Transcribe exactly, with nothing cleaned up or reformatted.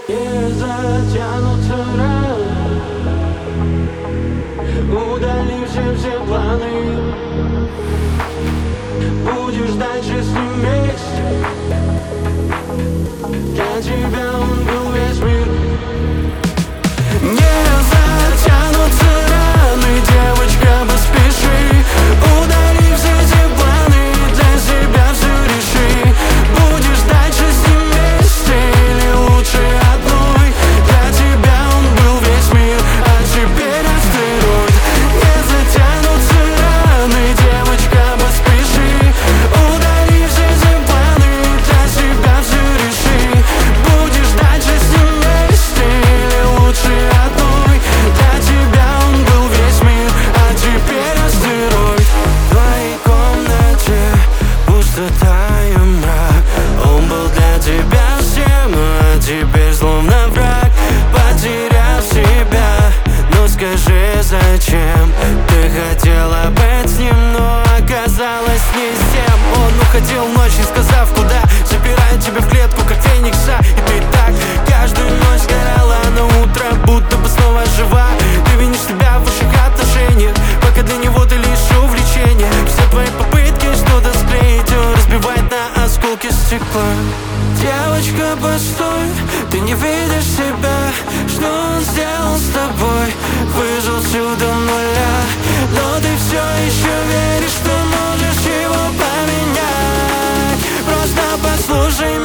Не затянутся раны, удали все-все планы. Будешь дальше с ним вместе. Для тебя он был весь мир. Не затянутся раны, девочка, поспеши. Удали все эти планы, для себя все реши. Будешь дальше с ним вместе или лучше одной? Для тебя он был весь мир, а теперь астероид. Не затянутся раны, девочка, поспеши. Удали все эти планы, для себя все реши. Будешь дальше с ним вместе или лучше одной? Для тебя он был весь мир, а теперь астероид. В твоей комнате пустота и мрак. Он был для тебя всем, а теперь словно враг. Потерял себя, но скажи, зачем? Ты хотела быть с ним, но оказалась не с тем. Он уходил ночью, сказав куда, запирает тебя в клетку, как феникса. И ты так каждую ночь сгорала, а на утро будто бы снова жива. Ты винишь себя в ваших отношениях, пока для него ты лишь увлечение. Все твои попытки что-то склеить, он разбивает на осколки стекла. Девочка, постой, ты не видишь себя. Что он сделал с тобой? Выжил всю до нуля, но ты все еще веришь, что можешь его поменять. Просто послушай